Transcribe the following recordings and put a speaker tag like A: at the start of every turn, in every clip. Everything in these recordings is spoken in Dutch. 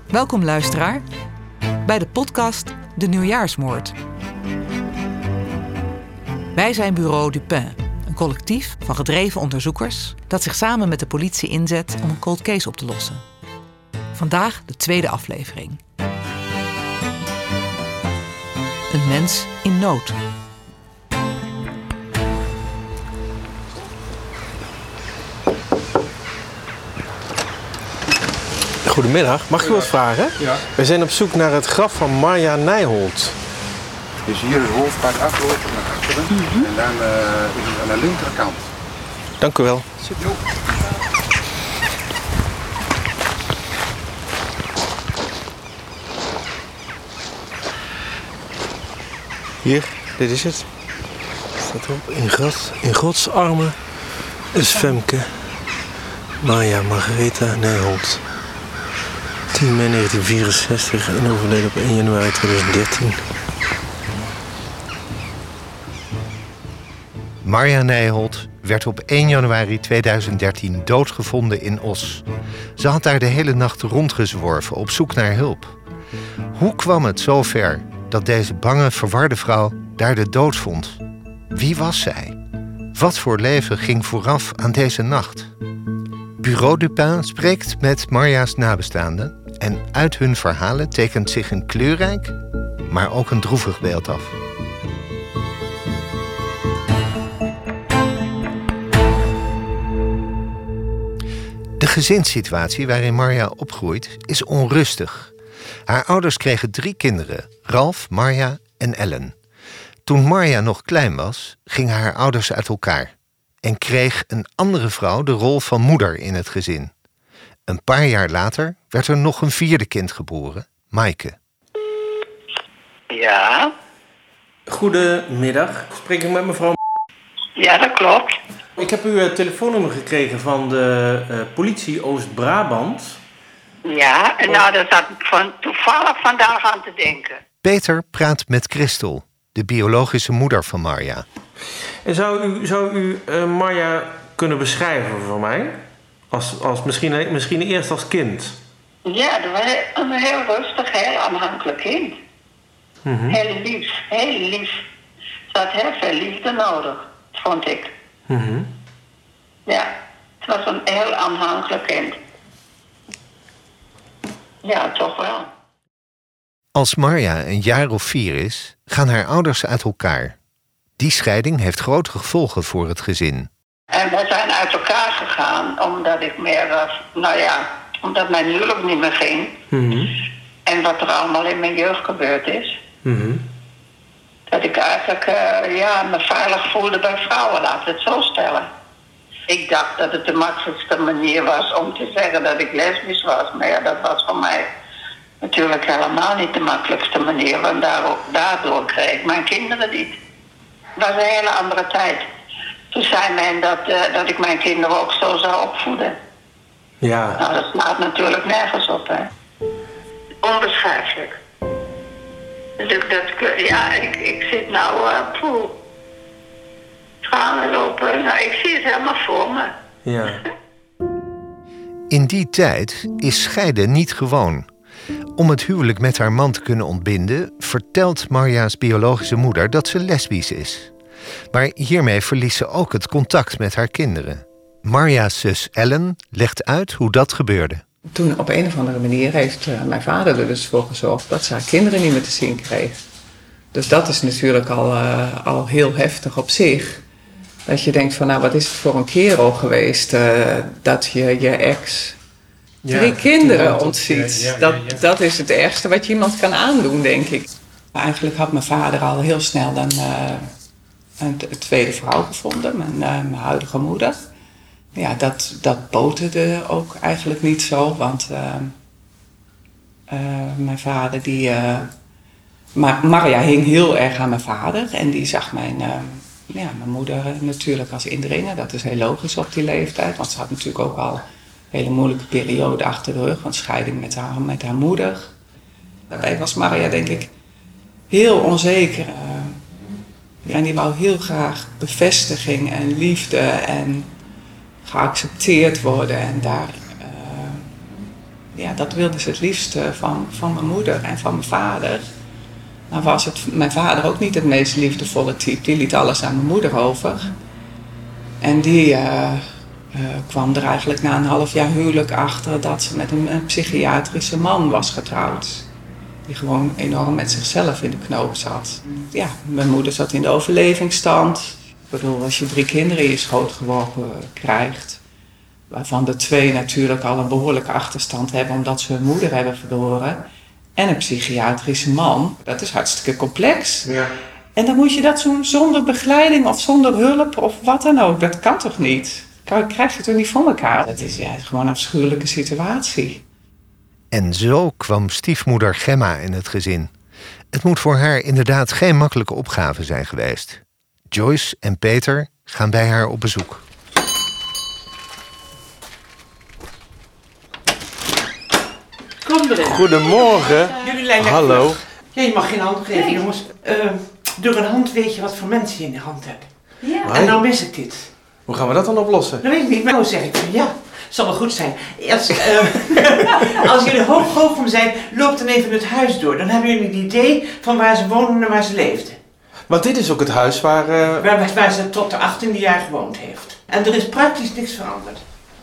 A: Welkom luisteraar bij de podcast De Nieuwjaarsmoord. Wij zijn Bureau Dupin, een collectief van gedreven onderzoekers dat zich samen met de politie inzet om een cold case op te lossen. Vandaag de tweede aflevering. Een mens in nood.
B: Goedemiddag, mag ik u wat vragen?
C: Ja.
B: We zijn op zoek naar het graf van Marja Nijholt.
C: Dus hier het hoofdpad aflopen naar achteren. En dan is het aan de linkerkant.
B: Dank u wel.
C: Jo.
B: Hier, dit is het. Staat erop, in Gods armen is Femke Marja Margaretha Nijholt. 10 mei 1964 en overleden op 1 januari 2013.
D: Marja Nijholt werd op 1 januari 2013 doodgevonden in Os. Ze had daar de hele nacht rondgezworven op zoek naar hulp. Hoe kwam het zo ver dat deze bange, verwarde vrouw daar de dood vond? Wie was zij? Wat voor leven ging vooraf aan deze nacht? Bureau Dupin spreekt met Marja's nabestaanden en uit hun verhalen tekent zich een kleurrijk, maar ook een droevig beeld af. De gezinssituatie waarin Marja opgroeit is onrustig. Haar ouders kregen 3 kinderen, Ralf, Marja en Ellen. Toen Marja nog klein was, gingen haar ouders uit elkaar en kreeg een andere vrouw de rol van moeder in het gezin. Een paar jaar later werd er nog een 4e kind geboren, Maaike.
E: Ja,
B: Goedemiddag, spreek ik met mevrouw.
E: ja, dat klopt.
B: Ik heb uw telefoonnummer gekregen van de politie Oost-Brabant.
E: Ja, en nou, daar zat ik toevallig vandaag aan te denken.
D: Peter praat met Christel, de biologische moeder van Marja.
B: En zou u Marja kunnen beschrijven voor mij? Als misschien eerst als kind.
E: Ja, dat was een heel rustig, heel aanhankelijk kind.
B: Mhm.
E: Heel lief, heel lief. Ze had heel veel liefde nodig, vond ik.
B: Mhm.
E: Ja, het was een heel aanhankelijk kind. Ja, toch wel.
D: Als Marja een jaar of 4 is, gaan haar ouders uit elkaar. Die scheiding heeft grote gevolgen voor het gezin.
E: En we zijn uit elkaar gegaan omdat ik omdat mijn huwelijk niet meer ging.
B: Mhm.
E: En wat er allemaal in mijn jeugd gebeurd is.
B: Mhm.
E: Dat ik eigenlijk me veilig voelde bij vrouwen, laten we het zo stellen. Ik dacht dat het de makkelijkste manier was om te zeggen dat ik lesbisch was. Maar ja, dat was voor mij natuurlijk helemaal niet de makkelijkste manier. Want daardoor kreeg ik mijn kinderen niet. Het was een hele andere tijd. Toen zei men dat ik mijn kinderen ook zo zou opvoeden.
B: Ja.
E: Nou, dat slaat natuurlijk nergens op, hè. Onbeschrijfelijk. Dus ik zit nou, tranen lopen. Nou, ik zie het helemaal voor me.
B: Ja.
D: In die tijd is scheiden niet gewoon. Om het huwelijk met haar man te kunnen ontbinden, vertelt Marja's biologische moeder dat ze lesbisch is. Maar hiermee verliest ze ook het contact met haar kinderen. Marja's zus Ellen legt uit hoe dat gebeurde.
F: Toen op een of andere manier heeft mijn vader er dus voor gezorgd dat ze haar kinderen niet meer te zien kreeg. Dus dat is natuurlijk al heel heftig op zich. Dat je denkt van nou, wat is het voor een kerel geweest dat je ex 3 kinderen ontziet. Dat is het ergste wat je iemand kan aandoen, denk ik. Eigenlijk had mijn vader al heel snel een tweede vrouw gevonden, mijn huidige moeder. Ja, dat boterde ook eigenlijk niet zo, want mijn vader Marja hing heel erg aan mijn vader en die zag mijn moeder natuurlijk als indringer. Dat is heel logisch op die leeftijd, want ze had natuurlijk ook al een hele moeilijke periode achter de rug, want scheiding met haar moeder. Daarbij was Marja denk ik heel onzeker. En die wou heel graag bevestiging en liefde en geaccepteerd worden. En Ja, dat wilden ze het liefst van mijn moeder en van mijn vader. Nou was mijn vader ook niet het meest liefdevolle type. Die liet alles aan mijn moeder over. En die kwam er eigenlijk na een half jaar huwelijk achter dat ze met een psychiatrische man was getrouwd. Die gewoon enorm met zichzelf in de knoop zat. Ja, mijn moeder zat in de overlevingsstand. Ik bedoel, als je 3 kinderen in je schoot geworpen krijgt, waarvan de 2 natuurlijk al een behoorlijke achterstand hebben omdat ze hun moeder hebben verloren, en een psychiatrische man, dat is hartstikke complex.
B: Ja.
F: En dan moet je dat zonder begeleiding of zonder hulp of wat dan ook, dat kan toch niet? Krijg je toch niet voor elkaar? Dat is gewoon een afschuwelijke situatie.
D: En zo kwam stiefmoeder Gemma in het gezin. Het moet voor haar inderdaad geen makkelijke opgave zijn geweest. Joyce en Peter gaan bij haar op bezoek.
G: Kom erin.
B: Goedemorgen.
G: Jullie lijnen
B: Hallo.
G: vlug. Ja, je mag geen hand geven, jongens. Door een hand weet je wat voor mensen je in de hand hebt.
H: Ja.
G: En nou mis ik dit.
B: Hoe gaan we dat dan oplossen?
G: Dat weet ik niet, maar nou zeg ik van ja. Zal wel goed zijn. Als jullie hoog van zijn, loop dan even het huis door. Dan hebben jullie een idee van waar ze woonden en waar ze leefden.
B: Want dit is ook het huis waar...
G: Waar ze tot de 18e jaar gewoond heeft. En er is praktisch niks veranderd.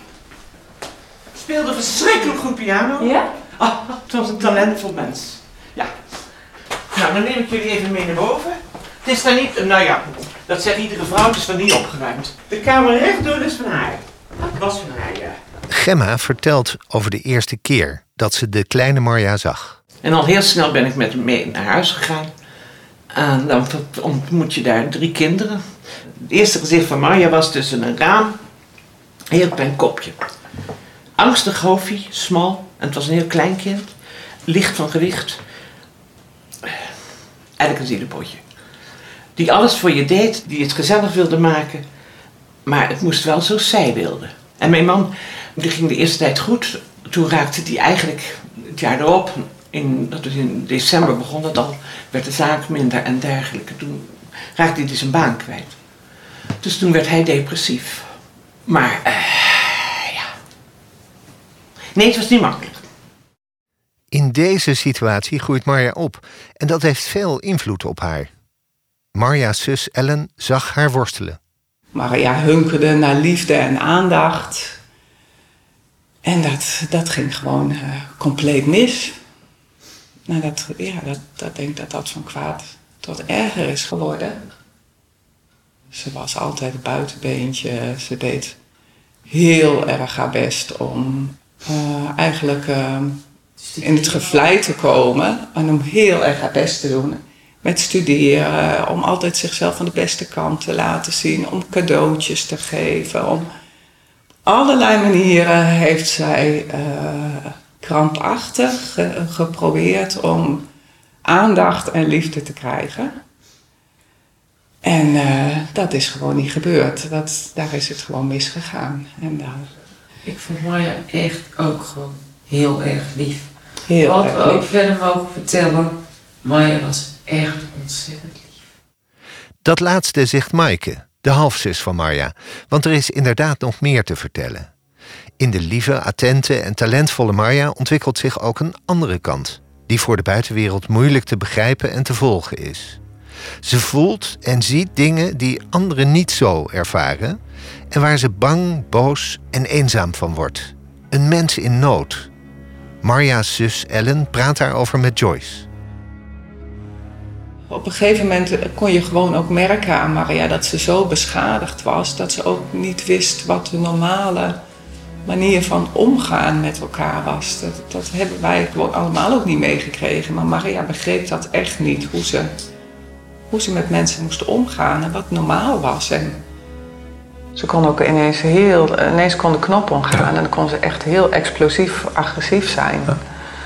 G: Speelde verschrikkelijk goed piano.
H: Ja?
G: Ah, het was een talentvol mens. Ja. Nou, dan neem ik jullie even mee naar boven. Het is daar niet... Nou ja, dat zegt iedere vrouw, het is van niet opgeruimd. De kamer rechtdoor is van haar. Dat was van haar, ja.
D: Gemma vertelt over de eerste keer dat ze de kleine Marja zag.
G: En al heel snel ben ik met hem mee naar huis gegaan. En dan ontmoet je daar 3 kinderen. Het eerste gezicht van Marja was tussen een raam. Een heel klein kopje. Angstig hoofdje, smal. En het was een heel klein kind. Licht van gewicht. Eigenlijk een zielenpotje. Die alles voor je deed. Die het gezellig wilde maken. Maar het moest wel zoals zij wilde. En mijn man, die ging de eerste tijd goed. Toen raakte hij eigenlijk het jaar erop, dat was in december begon dat al, werd de zaak minder en dergelijke. Toen raakte hij dus zijn baan kwijt. Dus toen werd hij depressief. Maar, ja. Nee, het was niet makkelijk.
D: In deze situatie groeit Marja op en dat heeft veel invloed op haar. Marja's zus Ellen zag haar worstelen.
F: Maria hunkerde naar liefde en aandacht. En dat ging gewoon compleet mis. Nou, dat denk ik dat van kwaad tot erger is geworden. Ze was altijd een buitenbeentje. Ze deed heel erg haar best om eigenlijk in het gevlei te komen. En om heel erg haar best te doen. Met studeren, om altijd zichzelf van de beste kant te laten zien. Om cadeautjes te geven. Op allerlei manieren heeft zij krampachtig geprobeerd om aandacht en liefde te krijgen. En dat is gewoon niet gebeurd. Daar is het gewoon misgegaan. En
H: Ik vond Marja echt ook gewoon heel erg lief.
F: heel
H: Wat we
F: erg
H: ook
F: lief.
H: verder mogen vertellen, Marja was echt ontzettend lief.
D: Dat laatste zegt Maaike, de halfzus van Marja, want er is inderdaad nog meer te vertellen. In de lieve, attente en talentvolle Marja ontwikkelt zich ook een andere kant, die voor de buitenwereld moeilijk te begrijpen en te volgen is. Ze voelt en ziet dingen die anderen niet zo ervaren en waar ze bang, boos en eenzaam van wordt. Een mens in nood. Marja's zus Ellen praat daarover met Joyce.
F: Op een gegeven moment kon je gewoon ook merken aan Maria dat ze zo beschadigd was, dat ze ook niet wist wat de normale manier van omgaan met elkaar was. Dat hebben wij gewoon allemaal ook niet meegekregen, maar Maria begreep dat echt niet, hoe ze met mensen moest omgaan en wat normaal was. En ze kon ook ineens kon de knop omgaan en dan kon ze echt heel explosief, agressief zijn. Ja.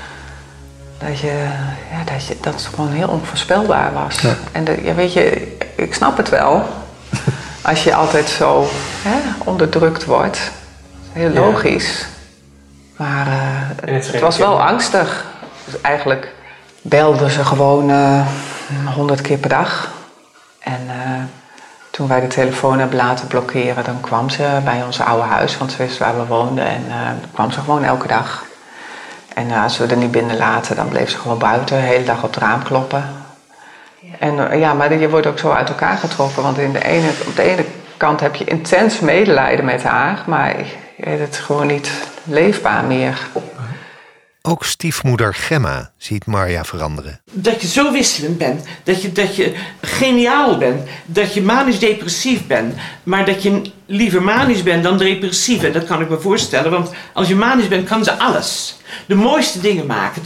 F: Dat het gewoon heel onvoorspelbaar was. Ja. En weet je, ik snap het wel. Als je altijd zo onderdrukt wordt. Heel logisch. Ja. Maar het was wel angstig. Dus eigenlijk belde ze gewoon 100 keer per dag. En toen wij de telefoon hebben laten blokkeren, dan kwam ze bij ons oude huis. Want ze wist waar we woonden. En kwam ze gewoon elke dag. En als we er niet binnen laten, dan bleef ze gewoon buiten, de hele dag op het raam kloppen. En maar je wordt ook zo uit elkaar getrokken, want op de ene kant heb je intens medelijden met haar, maar het is gewoon niet leefbaar meer.
D: Ook stiefmoeder Gemma ziet Marja veranderen.
G: Dat je zo wisselend bent, dat je geniaal bent, dat je manisch-depressief bent, maar dat je liever manisch bent dan depressief. En dat kan ik me voorstellen, want als je manisch bent, kan ze alles. De mooiste dingen maken.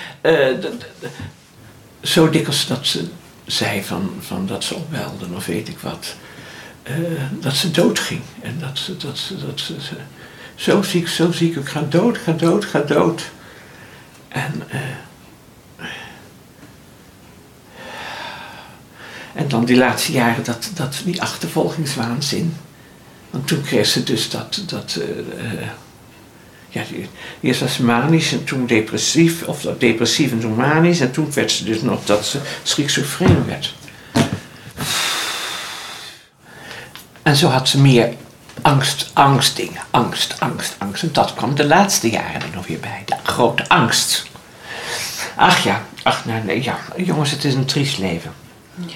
G: Zo dikwijls dat ze zei van dat ze opwelden of weet ik wat. Dat ze doodging. En dat ze zo ziek, ik ga dood. En dan die laatste jaren die achtervolgingswaanzin. Want toen kreeg ze dus eerst was ze manisch en toen depressief, of depressief en toen manisch. En toen werd ze dus nog dat ze schizofreen werd. En zo had ze meer angstdingen. Angst. En dat kwam de laatste jaren er nog weer bij. De grote angst. Jongens, het is een triest leven. Ja.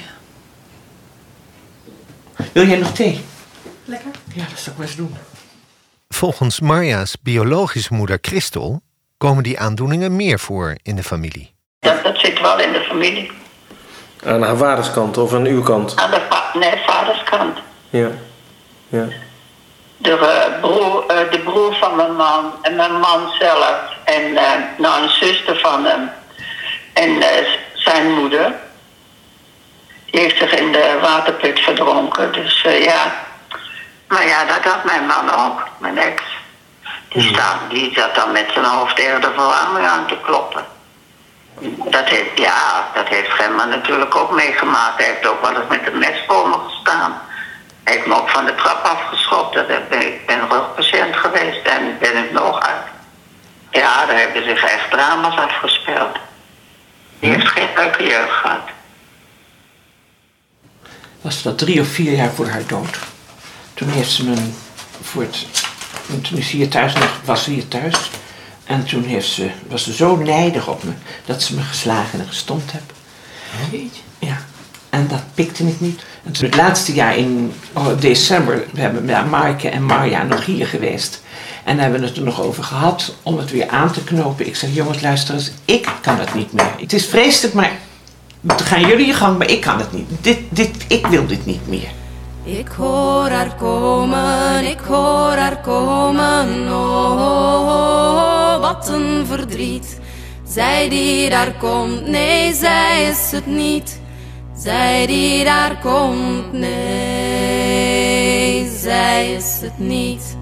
G: Wil jij nog thee?
H: Lekker.
G: Ja, dat zou ik maar eens doen.
D: Volgens Marja's biologische moeder Christel komen die aandoeningen meer voor in de familie.
E: Dat zit wel in de familie.
B: Aan haar vaderskant of aan uw kant?
E: Aan de vaderskant.
B: Ja.
E: De broer van mijn man en mijn man zelf en een zuster van hem en zijn moeder. Die heeft zich in de waterput verdronken, dus Maar ja, dat had mijn man ook, mijn ex. Die zat dan met zijn hoofd tegen de verwarming aan te kloppen. Dat heeft Gemma natuurlijk ook meegemaakt. Hij heeft ook wel eens met een mes voor me gestaan. Hij heeft me ook van de trap afgeschopt. Ik ben rugpatiënt geweest en ben ik nog uit. Ja, daar hebben zich echt drama's afgespeeld. Die heeft geen leuke jeugd gehad.
G: Was dat 3 of 4 jaar voor haar dood. Toen heeft ze toen is ze hier thuis, was ze hier thuis. En toen was ze zo nijdig op me dat ze me geslagen en gestompt heeft. Ja, en dat pikte ik niet. En toen het laatste jaar in december, we hebben Maaike en Marja nog hier geweest. En hebben we het er nog over gehad om het weer aan te knopen. Ik zeg, jongens, luister eens, ik kan het niet meer. Het is vreselijk, maar gaan jullie je gang, maar ik kan het niet. Ik wil dit niet meer.
I: Ik hoor haar komen, oh, wat een verdriet. Zij die daar komt, nee, zij is het niet. Zij die daar komt, nee, zij is het niet.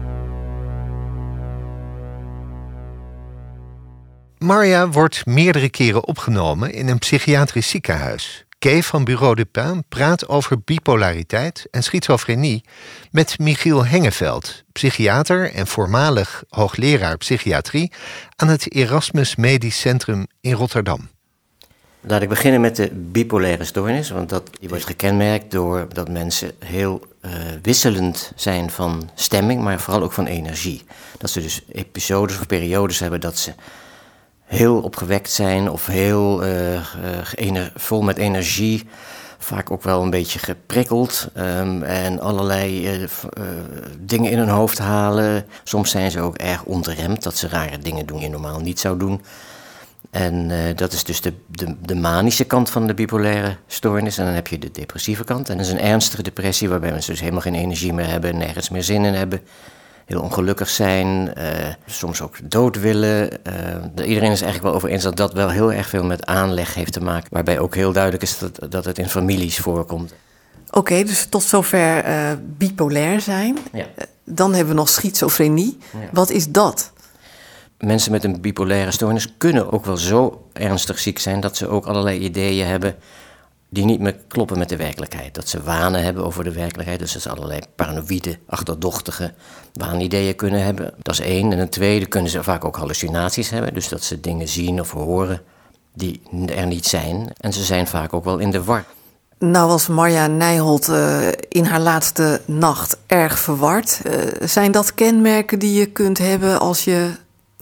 D: Marja wordt meerdere keren opgenomen in een psychiatrisch ziekenhuis. Kay van Bureau de Pin praat over bipolariteit en schizofrenie met Michiel Hengeveld, psychiater en voormalig hoogleraar psychiatrie aan het Erasmus Medisch Centrum in Rotterdam.
J: Laat ik beginnen met de bipolaire stoornis, want die wordt gekenmerkt door dat mensen heel wisselend zijn van stemming, maar vooral ook van energie. Dat ze dus episodes of periodes hebben dat ze heel opgewekt zijn of heel vol met energie, vaak ook wel een beetje geprikkeld en allerlei dingen in hun hoofd halen. Soms zijn ze ook erg ontremd, dat ze rare dingen doen die je normaal niet zou doen. En dat is dus de manische kant van de bipolaire stoornis. En dan heb je de depressieve kant. En dat is een ernstige depressie waarbij mensen dus helemaal geen energie meer hebben, nergens meer zin in hebben. Heel ongelukkig zijn, soms ook dood willen. Iedereen is eigenlijk wel over eens dat dat wel heel erg veel met aanleg heeft te maken. Waarbij ook heel duidelijk is dat het in families voorkomt.
K: Oké, dus tot zover bipolair zijn.
J: Ja.
K: Dan hebben we nog schizofrenie. Ja. Wat is dat?
J: Mensen met een bipolaire stoornis kunnen ook wel zo ernstig ziek zijn dat ze ook allerlei ideeën hebben die niet meer kloppen met de werkelijkheid. Dat ze wanen hebben over de werkelijkheid. Dus dat ze allerlei paranoïde, achterdochtige waanideeën kunnen hebben. Dat is 1. En 2, kunnen ze vaak ook hallucinaties hebben. Dus dat ze dingen zien of horen die er niet zijn. En ze zijn vaak ook wel in de war.
K: Nou was Marja Nijholt in haar laatste nacht erg verward. Zijn dat kenmerken die je kunt hebben als je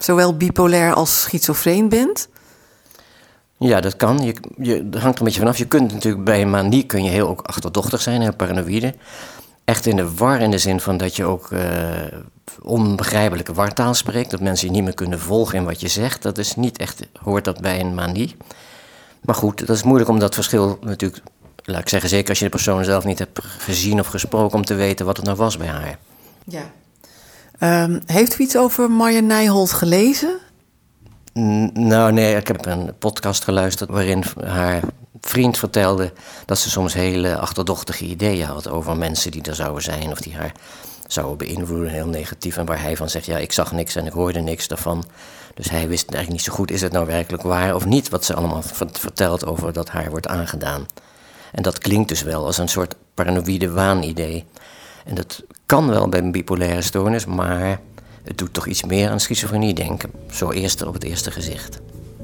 K: zowel bipolair als schizofreen bent?
J: Ja, dat kan. Dat hangt er een beetje vanaf. Je kunt natuurlijk bij een manie kun je heel ook achterdochtig zijn, heel paranoïde. Echt in de war in de zin van dat je ook onbegrijpelijke wartaal spreekt. Dat mensen je niet meer kunnen volgen in wat je zegt. Dat is niet echt, hoort dat bij een manie. Maar goed, dat is moeilijk om dat verschil natuurlijk, laat ik zeggen, zeker als je de persoon zelf niet hebt gezien of gesproken, om te weten wat het nou was bij haar.
K: Ja. Heeft u iets over Marja Nijholt gelezen?
J: Nou nee, ik heb een podcast geluisterd waarin haar vriend vertelde dat ze soms hele achterdochtige ideeën had over mensen die er zouden zijn of die haar zouden beïnvloeden, heel negatief. En waar hij van zegt, ja, ik zag niks en ik hoorde niks daarvan. Dus hij wist eigenlijk niet zo goed, is het nou werkelijk waar of niet, wat ze allemaal vertelt over dat haar wordt aangedaan. En dat klinkt dus wel als een soort paranoïde waanidee. En dat kan wel bij een bipolaire stoornis, maar het doet toch iets meer aan schizofrenie denken. Zo op het eerste gezicht.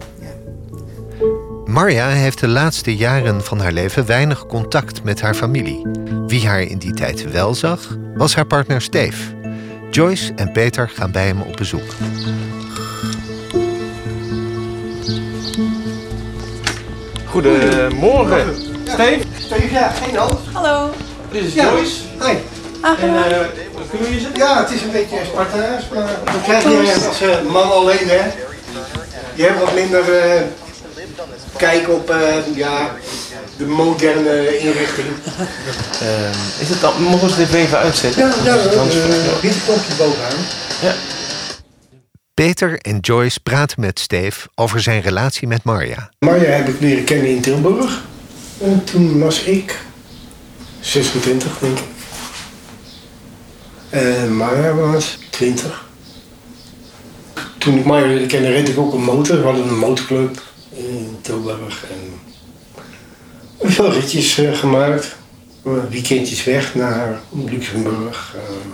D: Marja heeft de laatste jaren van haar leven weinig contact met haar familie. Wie haar in die tijd wel zag, was haar partner Steve. Joyce en Peter gaan bij hem op bezoek.
B: Goedemorgen.
L: Steve? Steve, ja, geen hand.
M: Hallo.
L: Dit is Joyce. Hi.
B: Kunnen we hier zitten?
L: Ja, het is een beetje Spartaans, maar dan krijg je als man alleen, hè. Je hebt wat minder kijk op de moderne inrichting.
B: Is het dan, mogen we het even uitzetten?
L: Ja, dit knopje bovenaan.
B: Ja.
D: Peter en Joyce praten met Steve over zijn relatie met Marja.
L: Marja heb ik leren kennen in Tilburg. En toen was ik 26, denk ik. En Marja was 20. Toen ik Marja leerde kennen, reed ik ook een motor. We hadden een motorclub in Tilburg. En veel ritjes gemaakt. Weekendjes weg naar Luxemburg.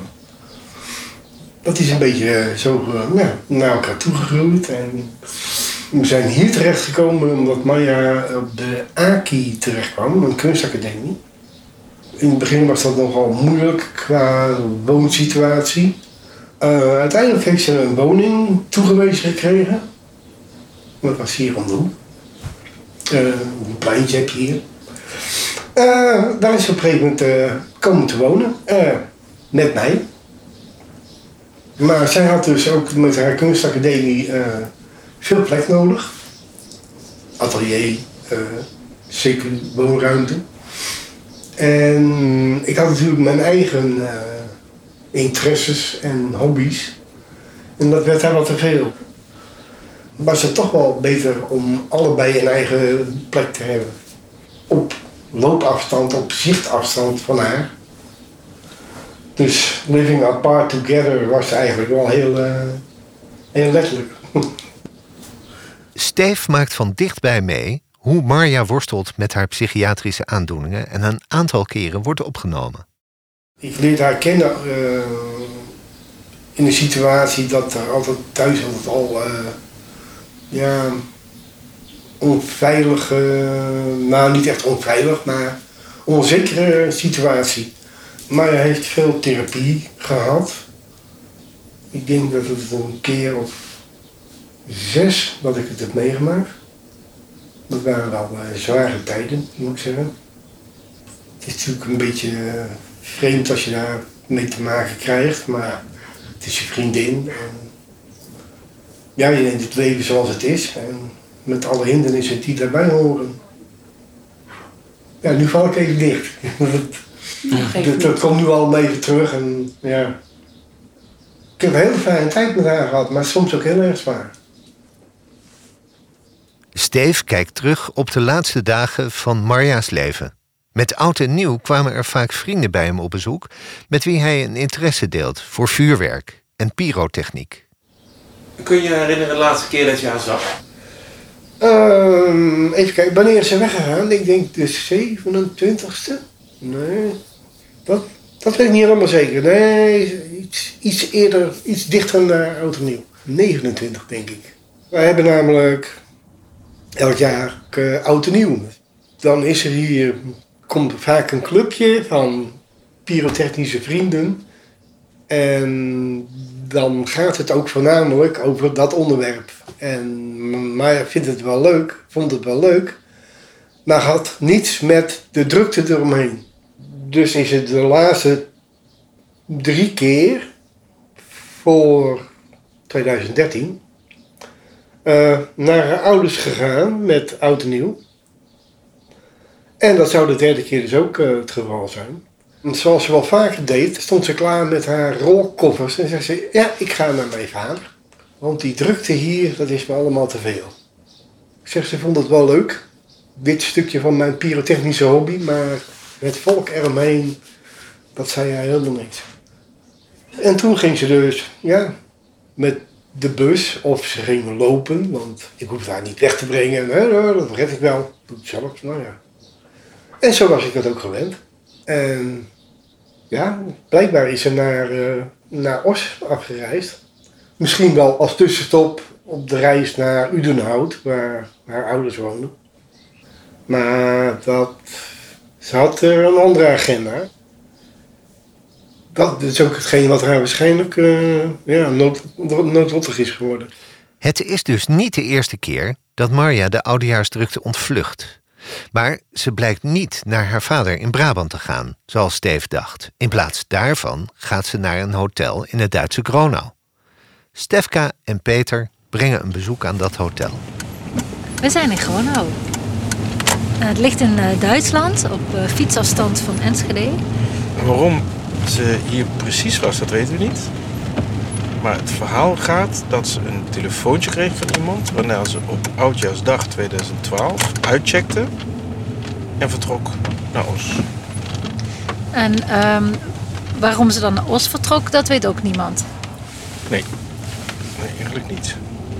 L: Dat is een beetje zo naar elkaar toegegroeid. En we zijn hier terechtgekomen omdat Marja op de AKI terechtkwam, een kunstacademie. In het begin was dat nogal moeilijk qua woonsituatie. Uiteindelijk heeft ze een woning toegewezen gekregen. Dat was hier om de hoek. Een pleintje heb je hier. Daar is ze op een gegeven moment komen te wonen. Met mij. Maar zij had dus ook met haar kunstacademie veel plek nodig. Atelier, zeker woonruimte. En ik had natuurlijk mijn eigen interesses en hobby's. En dat werd haar wat te veel. Was het toch wel beter om allebei een eigen plek te hebben. Op loopafstand, op zichtafstand van haar. Dus living apart together was eigenlijk wel heel letterlijk.
D: Steve maakt van dichtbij mee hoe Marja worstelt met haar psychiatrische aandoeningen en een aantal keren wordt opgenomen.
L: Ik leerde haar kennen in een situatie dat er altijd thuis al onveilige, nou niet echt onveilig, maar onzekere situatie. Maar hij heeft veel therapie gehad. Ik denk dat het een keer of 6 dat ik het heb meegemaakt. Dat waren wel zware tijden, moet ik zeggen. Het is natuurlijk een beetje vreemd als je daar mee te maken krijgt, maar het is je vriendin. En ja, je neemt het leven zoals het is en met alle hindernissen die daarbij horen. Ja, nu val ik even dicht. Dat komt nu al even terug en ja. Ik heb een hele fijne tijd met haar gehad, maar soms ook heel erg zwaar.
D: Steve kijkt terug op de laatste dagen van Marja's leven. Met oud en nieuw kwamen er vaak vrienden bij hem op bezoek, met wie hij een interesse deelt voor vuurwerk en pyrotechniek.
B: Kun je je herinneren de laatste keer dat je haar zag?
L: Even kijken, wanneer is ze weggegaan? Ik denk de 27e. Nee, dat weet ik niet helemaal zeker. Nee, iets eerder, iets dichter naar oud en nieuw. 29 denk ik. Wij hebben namelijk elk jaar oud en nieuw. Dan is er hier, komt vaak een clubje van pyrotechnische vrienden. En dan gaat het ook voornamelijk over dat onderwerp. En Maya vond het wel leuk, maar had niets met de drukte eromheen. Dus is het de laatste 3 keer voor 2013 naar haar ouders gegaan met oud en nieuw. En dat zou de 3e keer dus ook het geval zijn. En zoals ze wel vaker deed, stond ze klaar met haar rolkoffers en zei ze: ja, ik ga naar mijn vader. Want die drukte hier, dat is me allemaal te veel. Ik zeg, ze vond het wel leuk, dit stukje van mijn pyrotechnische hobby, maar het volk eromheen, dat zei hij helemaal niks. En toen ging ze dus, met de bus, of ze ging lopen, want ik hoef haar niet weg te brengen. Dat red ik wel, doe het zelf, En zo was ik dat ook gewend. En blijkbaar is ze naar Os afgereisd. Misschien wel als tussenstop op de reis naar Udenhout, waar haar ouders woonden. Maar ze had een andere agenda. Dat is ook hetgeen wat haar waarschijnlijk noodlottig is geworden.
D: Het is dus niet de eerste keer dat Marja de oudejaarsdrukte ontvlucht. Maar ze blijkt niet naar haar vader in Brabant te gaan, zoals Steve dacht. In plaats daarvan gaat ze naar een hotel in het Duitse Gronau. Stefka en Peter brengen een bezoek aan dat hotel.
M: We zijn in Gronau. Het ligt in Duitsland, op fietsafstand van Enschede.
B: Waarom ze hier precies was, dat weten we niet. Maar het verhaal gaat dat ze een telefoontje kreeg van iemand, waarna ze op Oudjaarsdag 2012 uitcheckte en vertrok naar Os.
M: En waarom ze dan naar Os vertrok, dat weet ook niemand.
B: Nee, eigenlijk niet.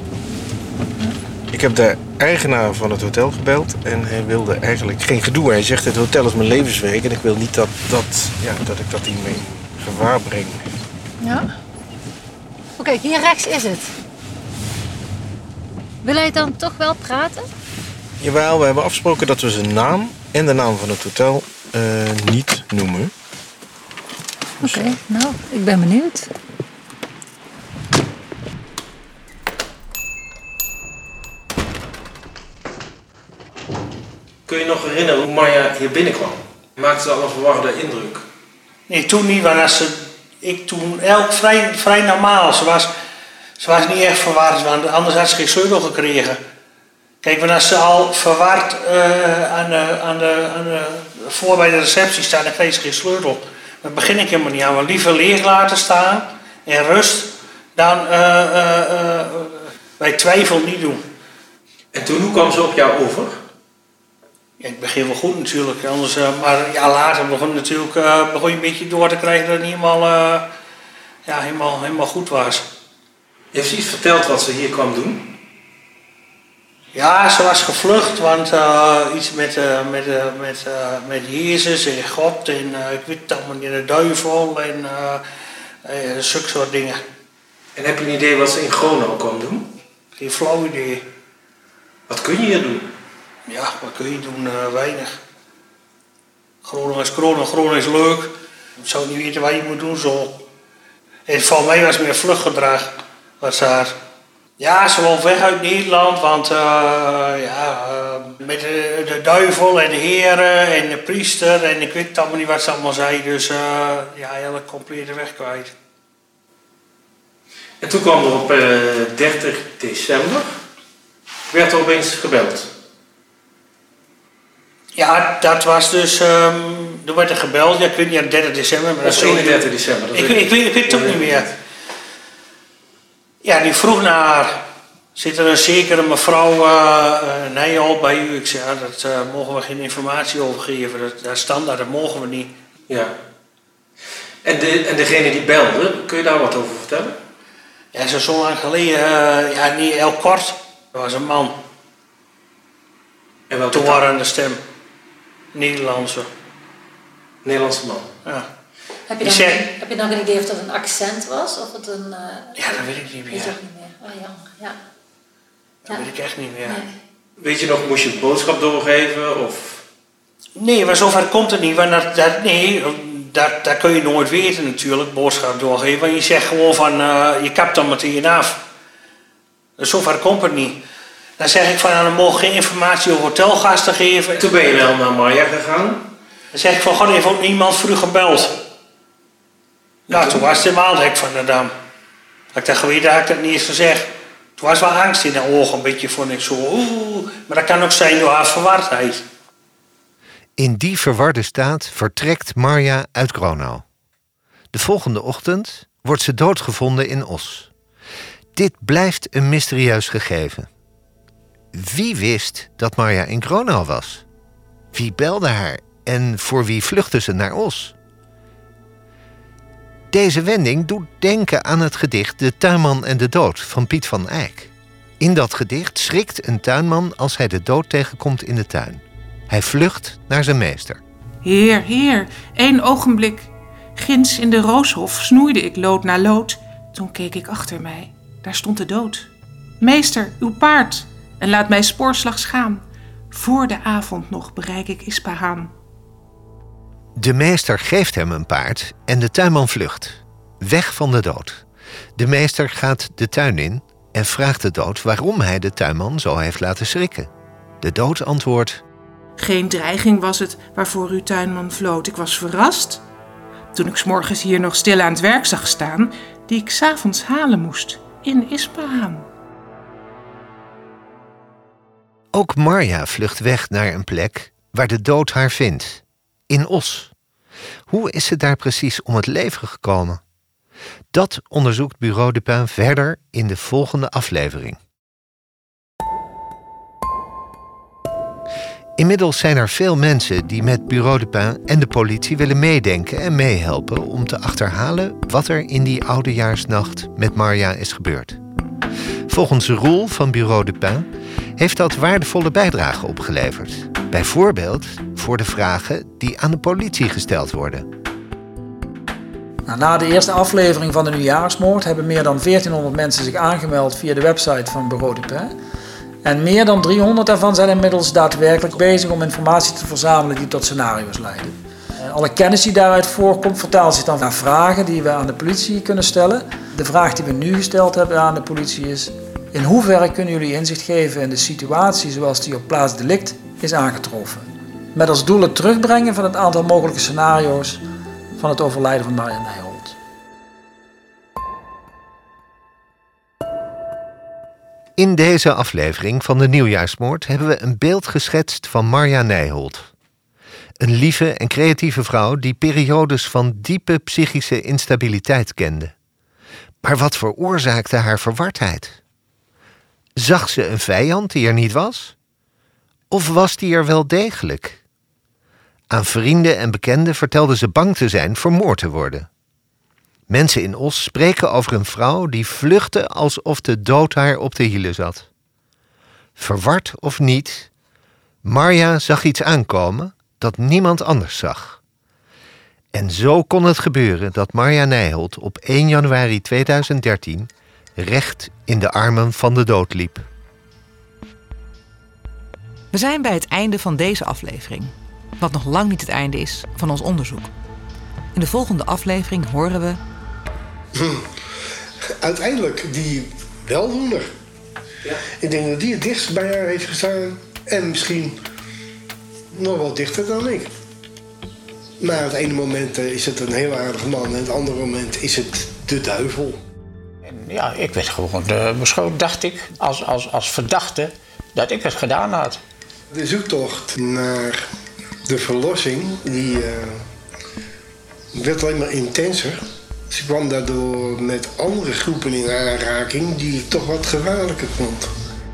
B: Ik heb de eigenaar van het hotel gebeld en hij wilde eigenlijk geen gedoe. Hij zegt, het hotel is mijn levenswerk en ik wil niet dat ik dat hiermee gevaar breng.
M: Ja. Oké, hier rechts is het. Wil hij dan toch wel praten?
B: Jawel, we hebben afgesproken dat we zijn naam en de naam van het hotel niet noemen.
M: Oké, nou, ik ben benieuwd.
B: Kun je nog herinneren hoe Marja hier binnenkwam? Maakte ze al een verwarde indruk?
N: Nee, toen niet, want ik toen vrij normaal. Ze was niet echt verward, want anders had ze geen sleutel gekregen. Kijk, want als ze al verward voor bij de receptie staat, dan kreeg ze geen sleutel. Daar begin ik helemaal niet aan. Maar liever leeg laten staan en rust dan bij twijfel niet doen.
B: En toen, hoe kwam ze op jou over?
N: Ja, het begin wel goed natuurlijk, anders, maar ja, later begon je een beetje door te krijgen dat het niet helemaal goed was.
B: Heeft ze iets verteld wat ze hier kwam doen?
N: Ja, ze was gevlucht, want iets met Jezus en God en ik weet het allemaal niet, de duivel en zulke soort dingen.
B: En heb je een idee wat ze in Gronau kwam doen?
N: Geen flauw idee.
B: Wat kun je hier doen?
N: Ja, wat kun je doen? Weinig. Gronau is leuk. Ik zou niet weten wat je moet doen zo. En voor mij was het meer vluchtgedrag. Ja, ze woont weg uit Nederland, want met de duivel en de heren en de priester en ik weet allemaal niet wat ze allemaal zei, dus hele complete weg kwijt.
B: En toen kwam er op 30 december, werd er opeens gebeld.
N: Ja, dat was dus, er werd er gebeld, ja, ik weet niet, op 30 december. Maar
B: of 31 december.
N: Ik weet het ook niet meer. Ja, die vroeg naar, zit er een zekere mevrouw Nijholt bij u? Ik zei, ja, dat mogen we geen informatie over geven, dat is standaard, dat mogen we niet.
B: Ja. En degene die belde, kun je daar wat over vertellen?
N: Ja, zo lang geleden, niet heel kort, dat was een man.
B: En welke
N: toen waren de stem. Nederlandse
B: man.
N: Ja.
M: Heb je nog een idee of dat een accent was? Of het een...
N: ja, dat weet ik niet meer.
M: Weet je ook niet meer. Oh, jammer. Ja.
N: Dat weet ik echt niet meer.
M: Nee.
B: Weet je nog, moest je een boodschap doorgeven? Of?
N: Nee, maar zover komt het niet. Want Dat kun je nooit weten natuurlijk, boodschap doorgeven. Want je zegt gewoon van, je kapt dan meteen af. Dus zover komt het niet. Dan zeg ik van, dan mogen geen informatie over hotelgasten geven.
B: Toen ben je wel naar Marja gegaan?
N: Dan zeg ik van, god, heeft ook niemand vroeg gebeld. Nou, toen was het helemaal hek van de dam. Dat ik dat geweten had ik dat niet eens gezegd. Toen was wel angst in de ogen, een beetje, vond ik zo. Maar dat kan ook zijn door haar verwardheid.
D: In die verwarde staat vertrekt Marja uit Gronau. De volgende ochtend wordt ze doodgevonden in Oss. Dit blijft een mysterieus gegeven. Wie wist dat Marja in Gronau was? Wie belde haar en voor wie vluchtte ze naar Oss? Deze wending doet denken aan het gedicht De tuinman en de dood van Piet van Eyck. In dat gedicht schrikt een tuinman als hij de dood tegenkomt in de tuin. Hij vlucht naar zijn meester.
O: Heer, heer, 1 ogenblik. Ginds in de rooshof snoeide ik lood na lood. Toen keek ik achter mij. Daar stond de dood. Meester, uw paard. En laat mij spoorslags gaan. Voor de avond nog bereik ik Ispahan.
D: De meester geeft hem een paard en de tuinman vlucht. Weg van de dood. De meester gaat de tuin in en vraagt de dood waarom hij de tuinman zo heeft laten schrikken. De dood antwoordt:
O: Geen dreiging was het waarvoor uw tuinman vloot. Ik was verrast toen ik 's morgens hier nog stil aan het werk zag staan, die ik 's avonds halen moest in Ispahan.
D: Ook Marja vlucht weg naar een plek waar de dood haar vindt. In Oss. Hoe is ze daar precies om het leven gekomen? Dat onderzoekt Bureau Dupin verder in de volgende aflevering. Inmiddels zijn er veel mensen die met Bureau Dupin en de politie willen meedenken en meehelpen om te achterhalen wat er in die oudejaarsnacht met Marja is gebeurd. Volgens Roel van Bureau Dupin heeft dat waardevolle bijdragen opgeleverd. Bijvoorbeeld voor de vragen die aan de politie gesteld worden.
P: Nou, na de eerste aflevering van de nieuwjaarsmoord hebben meer dan 1400 mensen zich aangemeld via de website van Bureau Dupin. En meer dan 300 daarvan zijn inmiddels daadwerkelijk bezig om informatie te verzamelen die tot scenario's leiden. En alle kennis die daaruit voorkomt vertaalt zich dan naar vragen die we aan de politie kunnen stellen. De vraag die we nu gesteld hebben aan de politie is: in hoeverre kunnen jullie inzicht geven in de situatie zoals die op plaats delict is aangetroffen? Met als doel het terugbrengen van het aantal mogelijke scenario's van het overlijden van Marja Nijholt.
D: In deze aflevering van de Nieuwjaarsmoord hebben we een beeld geschetst van Marja Nijholt. Een lieve en creatieve vrouw die periodes van diepe psychische instabiliteit kende. Maar wat veroorzaakte haar verwardheid? Zag ze een vijand die er niet was? Of was die er wel degelijk? Aan vrienden en bekenden vertelde ze bang te zijn vermoord te worden. Mensen in Oss spreken over een vrouw die vluchtte alsof de dood haar op de hielen zat. Verward of niet, Marja zag iets aankomen dat niemand anders zag. En zo kon het gebeuren dat Marja Nijholt op 1 januari 2013 recht in de armen van de dood liep.
A: We zijn bij het einde van deze aflevering, wat nog lang niet het einde is van ons onderzoek. In de volgende aflevering horen we...
L: Uiteindelijk die weldoener. Ja. Ik denk dat die het dichtst bij haar heeft gestaan. En misschien nog wel dichter dan ik. Maar het ene moment is het een heel aardig man. En het andere moment is het de duivel.
N: Ja, ik werd gewoon beschuldigd, dacht ik, als verdachte, dat ik het gedaan had.
L: De zoektocht naar de verlossing, die werd alleen maar intenser. Ze kwam daardoor met andere groepen in aanraking die ik toch wat gevaarlijker vond.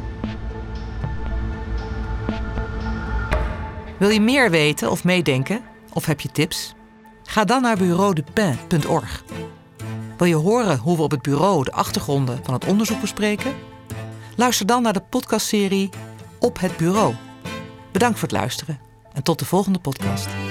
A: Wil je meer weten of meedenken? Of heb je tips? Ga dan naar bureaudupin.org. Wil je horen hoe we op het bureau de achtergronden van het onderzoek bespreken? Luister dan naar de podcastserie Op het Bureau. Bedankt voor het luisteren en tot de volgende podcast.